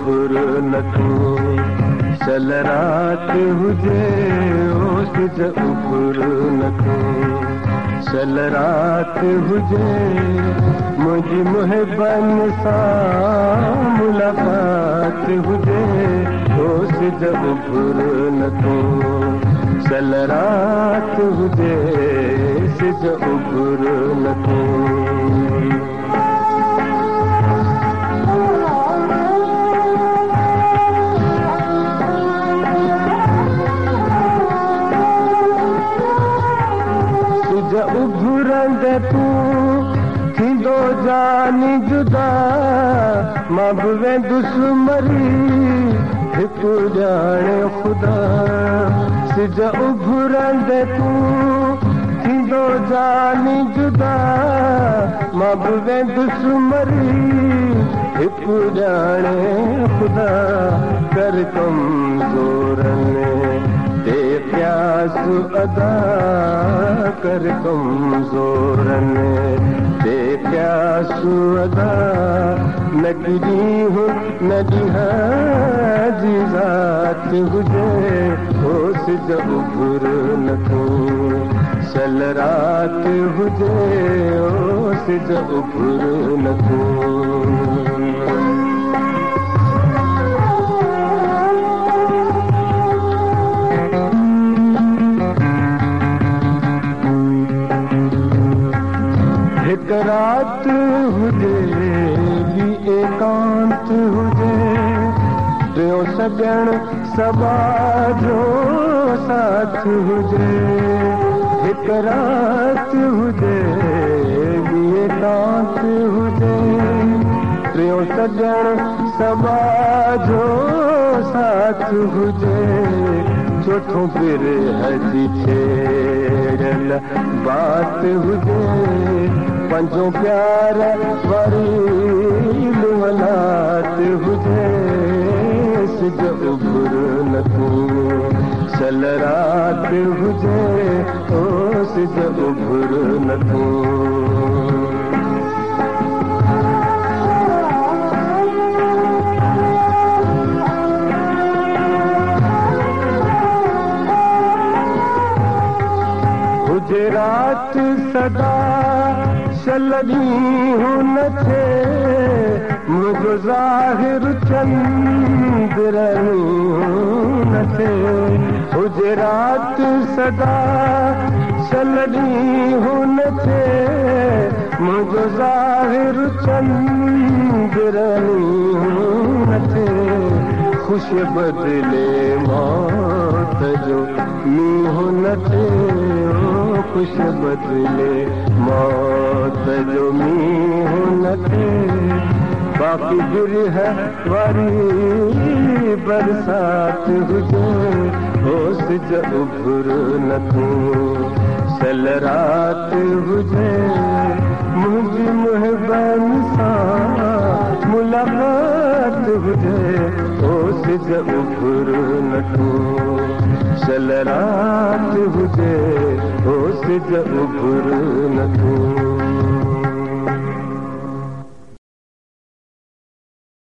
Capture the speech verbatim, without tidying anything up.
उभर न तूं चल रात हुजे ओस ज उभर न तूं चल रात हुजे मुझी मुहिबन सां मुलाकात हुजे ओस ज उभर न तूं चल रात हुजे सिज उभर न तूं सिज उभरंद तूं थींदो जानी जुदा मां बि वेंदुसि मरी हिकु ॼाणे ख़ुदा सिज उभरंद तूं थींदो जानी जुदा मां बि वेंदुसि मरी हिकु ॼाणे ख़ुदा कर कमज़ोरनि ते प्यास अदा कर कमज़ोरनि ते प्यास अदा न ॾींहुं न ॾींहं जी ज़ात हुजे ओस ज उभर न तूं चल रात हुजे ओस ज उभर न तूं हिक रात हुजे ॿी एकांत हुजे टियों सॼण सबा जो साथ हुजे हिक रात हुजे ॿी एकांत हुजे टियों सॼण सबा जो साथ हुजे चोथों फिर हजी छेड़ल बात हुजे पंजों प्यार वारी मुलाकात हुजे सिज उभर न तूं चल रात हुजे ओ सिज उभर न तूं हुजे रात सदा चलनी हूं न थे मुझो ज़ाहिर चंद्रनी न थे हुजे रात सदा चलनी हूं न थे मुझो ज़ाहिर चंद्रनी न थे खुश बदले मौत जो मींहुं न थे खुश बदले मौत जो मींहुं न थे बाक़ी बिरह वारी बरसात हुजे ओस ज उभर न तूं चल रात हुजे मुंहिंजी मुहिबन सां मुलाकात हुजे ओस ज उभर न तूं चल रात हुजे ओस ज उभर न तूं